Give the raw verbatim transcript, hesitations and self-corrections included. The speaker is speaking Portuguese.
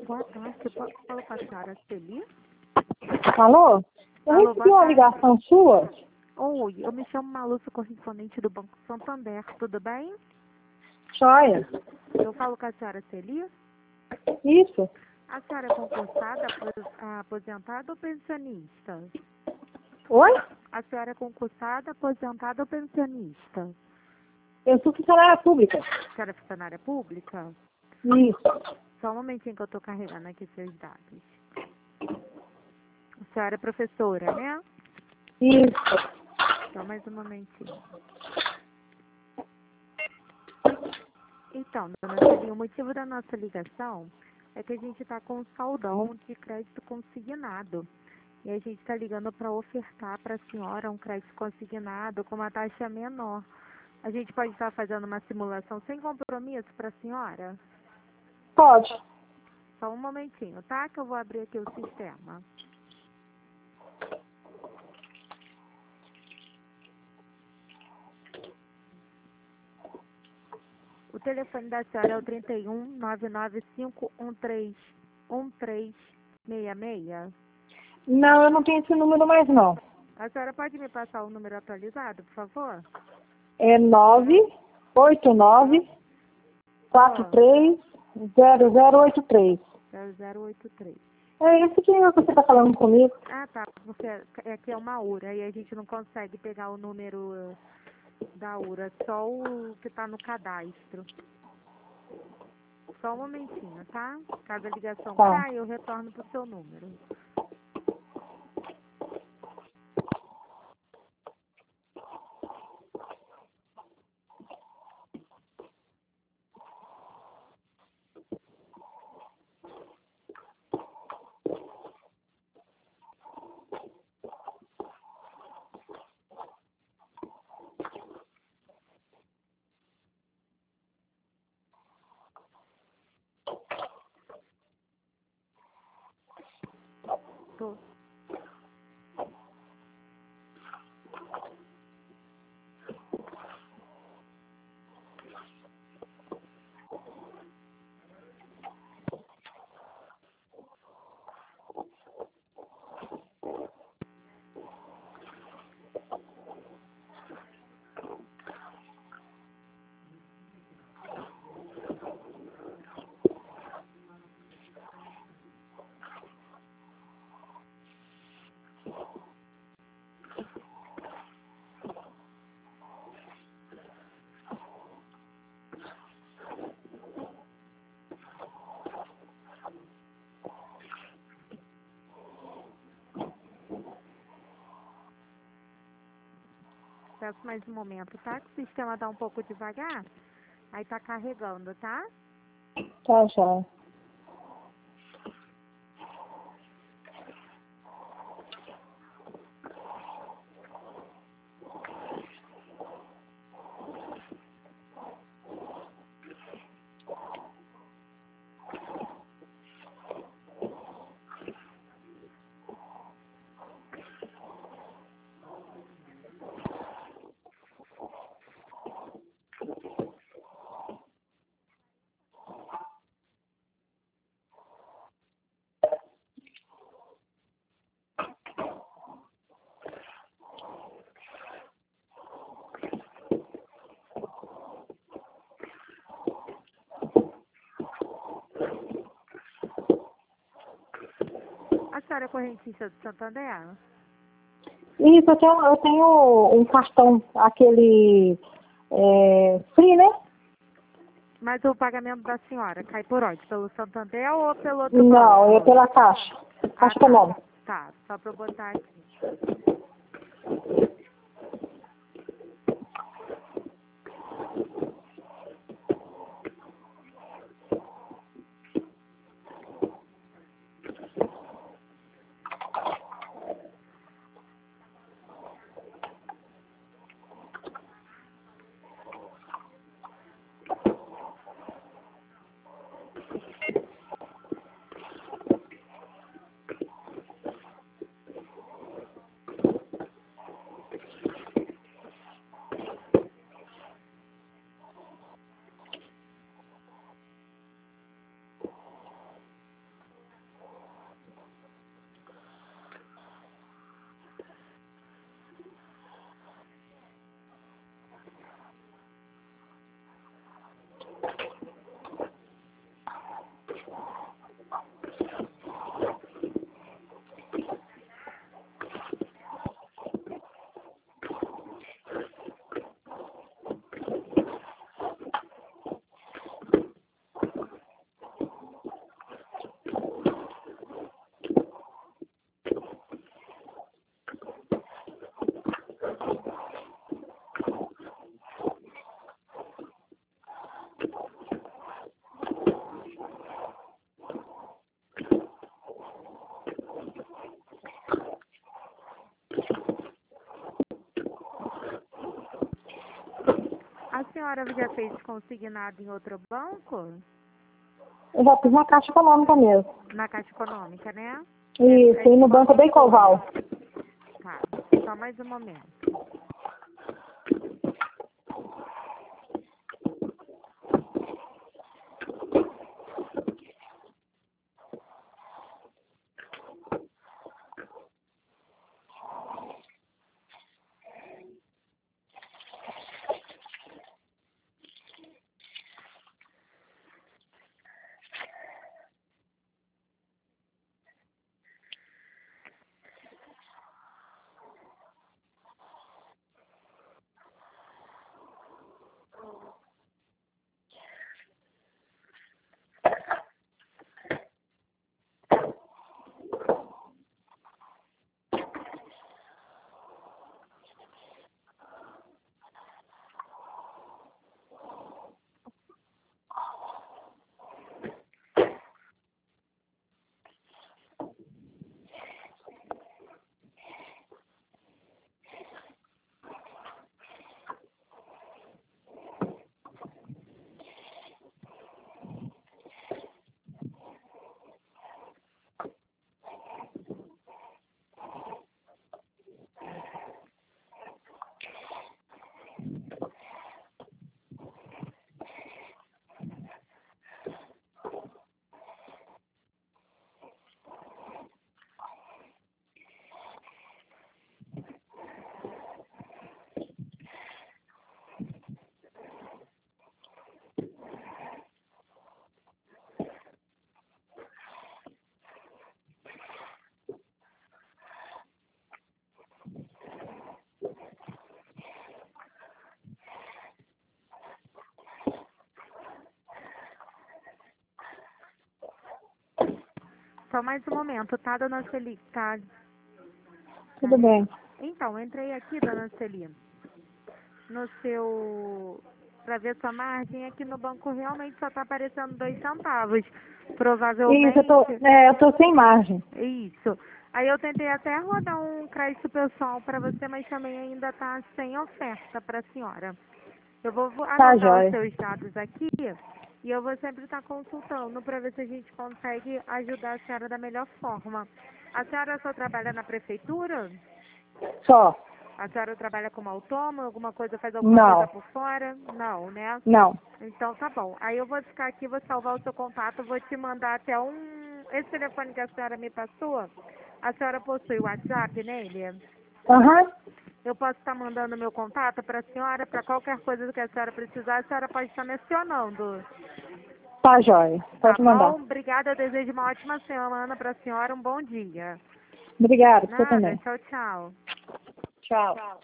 Boa tarde, eu po- falo com a senhora Celi? Alô? Eu Alô, recebi boa uma tarde. ligação sua. Oi, eu me chamo Maluça, correspondente do Banco Santander, tudo bem? Joia. Eu falo com a senhora Celi? Isso. A senhora é concursada, apos- aposentada ou pensionista? Oi? A senhora é concursada, aposentada ou pensionista? Eu sou funcionária pública. A senhora é funcionária pública? Isso. Só um momentinho que eu estou carregando aqui seus dados. A senhora é professora, né? Isso. Só mais um momentinho. Então, dona Celinha, o motivo da nossa ligação é que a gente está com um saldão de crédito consignado. E a gente está ligando para ofertar para a senhora um crédito consignado com uma taxa menor. A gente pode estar fazendo uma simulação sem compromisso para a senhora? Pode. Só um momentinho, tá? Que eu vou abrir aqui o sistema. O telefone da senhora é o trinta e um, nove nove cinco um três um três seis seis. Não, eu não tenho esse número mais não. A senhora pode me passar o número atualizado, por favor? É nove oito nove quatro três zero zero oito três. zero zero oito três. É esse que você está falando comigo. Ah, tá. Porque é que é uma U R A e a gente não consegue pegar o número eh, da U R A, só o que está no cadastro. Só um momentinho, tá? Caso a ligação Tá. caia, eu retorno pro seu número. Tô. Peço mais um momento, tá? Que o sistema tá um pouco devagar. Aí tá carregando, tá? Tá, joia. A senhora é correntista do Santander? Isso, eu tenho, eu tenho um cartão, aquele é, free, né? Mas o pagamento da senhora cai por onde? Pelo Santander ou pelo outro Não, banco? é pela Caixa. Caixa Ah, tá. Econômica. Tá, só pra eu botar aqui. senhora já fez consignado em outro banco? Eu já fiz na Caixa Econômica mesmo. Na Caixa Econômica, né? Isso, É, e no Banco Bem-Coval. Tá, só mais um momento. Só mais um momento, tá, dona Celi? Tá. Tudo bem. Então, entrei aqui, dona Celi, no seu... Pra ver sua margem, aqui no banco realmente só tá aparecendo dois centavos. Provavelmente... Isso, eu tô, é, eu tô sem margem. Isso. Aí eu tentei até rodar um crédito pessoal para você, mas também ainda tá sem oferta para a senhora. Eu vou vou Tá, anotar os jóia. seus dados aqui e eu vou sempre estar consultando para ver se a gente consegue ajudar a senhora da melhor forma. A senhora só trabalha na prefeitura? Só. A senhora trabalha como autônomo, alguma coisa, faz alguma Não. coisa por fora? Não, né? Não. Então tá bom. Aí eu vou ficar aqui, vou salvar o seu contato, vou te mandar até um... Esse telefone que a senhora me passou, a senhora possui o WhatsApp nele? Aham. Eu posso estar mandando meu contato para a senhora, para qualquer coisa que a senhora precisar, a senhora pode estar me acionando. Tá, jóia. Tá Pode mandar. bom? Obrigada, eu desejo uma ótima semana para a senhora, um bom dia. Obrigada, você Nada, também. tchau, tchau. Tchau.